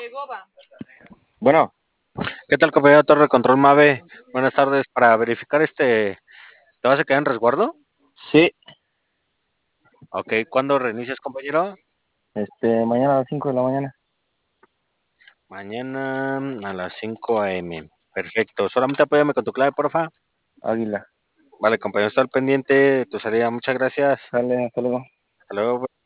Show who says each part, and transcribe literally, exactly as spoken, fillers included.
Speaker 1: Bueno,
Speaker 2: ¿Qué tal, compañero Torre Control Mave? Buenas tardes. Para verificar este, ¿te vas a quedar en resguardo?
Speaker 1: sí,
Speaker 2: Ok, ¿cuándo reinicias, compañero?
Speaker 1: este, mañana a las cinco de la mañana,
Speaker 2: Mañana a las cinco a m. Perfecto. Solamente apóyame con tu clave, porfa.
Speaker 1: Águila.
Speaker 2: Vale, compañero, está al pendiente de tu salida. Muchas gracias.
Speaker 1: Sale, hasta luego.
Speaker 2: Hasta luego.